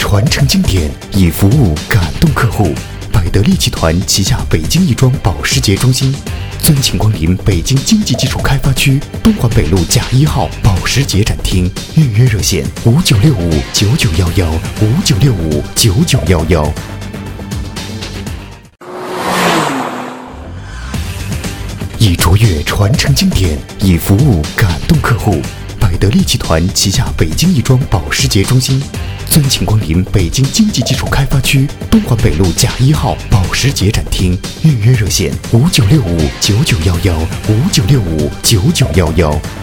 传承经典，以服务感动客户。百得力集团旗下北京亦庄保时捷中心，尊请光临北京经济技术开发区东环北路甲1号保时捷展厅，预约热线5965991159659911。以卓越传承经典，以服务感动客户。百得力集团旗下北京亦庄保时捷中心，尊请光临北京经济技术开发区东环北路甲1号保时捷展厅，预约热线5965991159659911。